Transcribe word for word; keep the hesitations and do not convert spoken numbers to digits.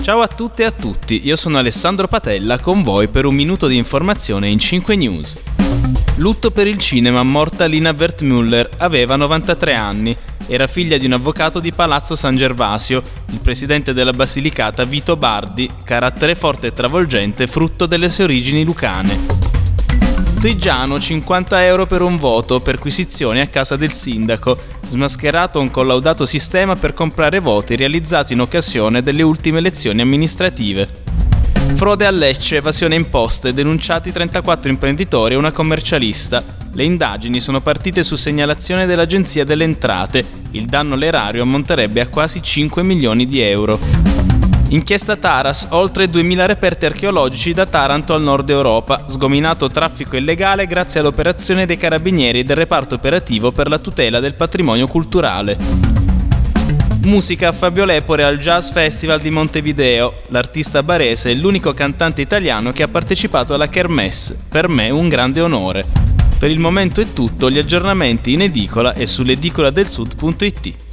Ciao a tutte e a tutti, io sono Alessandro Patella con voi per un minuto di informazione in cinque News. Lutto per il cinema, morta Lina Wertmüller, aveva novantatré anni, era figlia di un avvocato di Palazzo San Gervasio, il presidente della Basilicata Vito Bardi, carattere forte e travolgente frutto delle sue origini lucane. Trigiano, cinquanta euro per un voto, perquisizioni a casa del sindaco, smascherato un collaudato sistema per comprare voti realizzato in occasione delle ultime elezioni amministrative. Frode a Lecce, evasione imposte, denunciati trentaquattro imprenditori e una commercialista. Le indagini sono partite su segnalazione dell'Agenzia delle Entrate, il danno all'erario ammonterebbe a quasi cinque milioni di euro. Inchiesta Taras, oltre duemila reperti archeologici da Taranto al nord Europa, sgominato traffico illegale grazie all'operazione dei carabinieri e del reparto operativo per la tutela del patrimonio culturale. Musica, Fabio Lepore al Jazz Festival di Montevideo, l'artista barese è l'unico cantante italiano che ha partecipato alla Kermesse, per me un grande onore. Per il momento è tutto, gli aggiornamenti in edicola e sull'edicola del sud punto it.